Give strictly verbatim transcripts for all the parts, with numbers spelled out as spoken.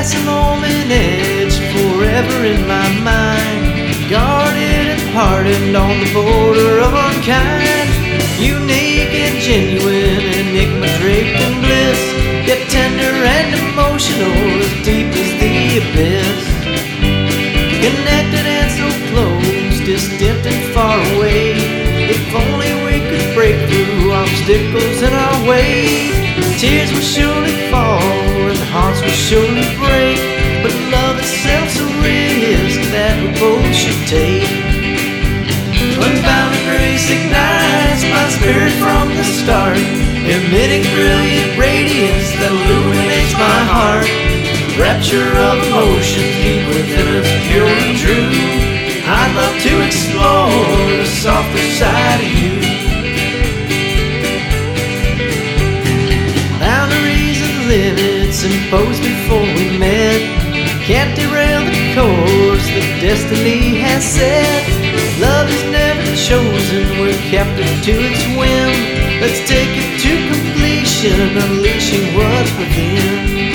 glass alone and edge forever in my mind, guarded and hardened on the border of unkind, unique and genuine, enigma draped in bliss, yet tender and emotional, as deep as the abyss. Connected and so close, distant and far away, if only we could break through obstacles in our way. Tears will surely fall and hearts will surely break, but love itself's a risk that we both should take. Unbounded grace ignites my spirit from the start, emitting brilliant radiance that illuminates my heart. Rapture of emotions deep within us, pure and true. I'd love to explore the softer side of you. Boundaries and limits imposed before we met can't derail the course that destiny has set. Love is never chosen, we're captive to its whim. Let's take it to completion, unleashing what's within.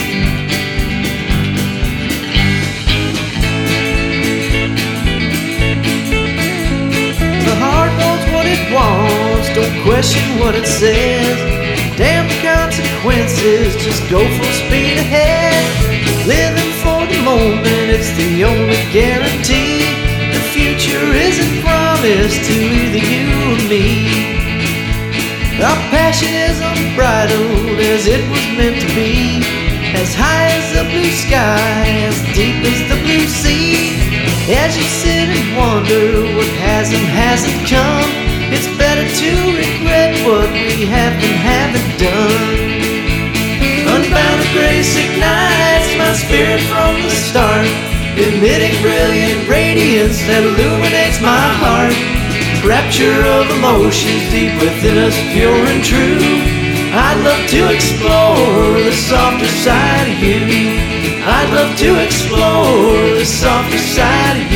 The heart wants what it wants, don't question what it says. Damn the consequences, just go full speed ahead. Living for the moment, it's the only guarantee. The future isn't promised to either you or me. Our passion is unbridled as it was meant to be, as high as the blue sky, as deep as the blue sea. As you sit and wonder what has and hasn't come, it's better to regret what we have and haven't done. Unbounded grace ignites my spirit from the start, emitting brilliant radiance that illuminates my heart. Rapture of emotions deep within us, pure and true. I'd love to explore the softer side of you. I'd love to explore the softer side of you.